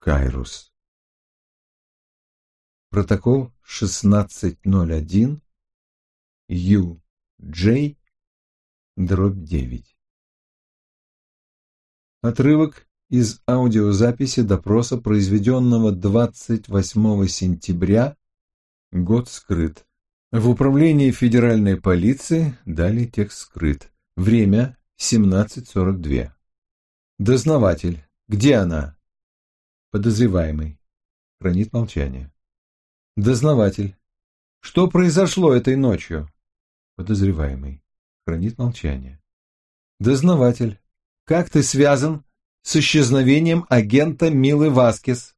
Кайрус. Протокол 1601 UJ-9. Отрывок из аудиозаписи допроса, произведенного 28 сентября, год скрыт. В управлении федеральной полиции, далее текст скрыт. Время 17:42. Дознаватель. Где она? Подозреваемый. Хранит молчание. Дознаватель. Что произошло этой ночью? Подозреваемый. Хранит молчание. Дознаватель. Как ты связан с исчезновением агента Милы Васкес?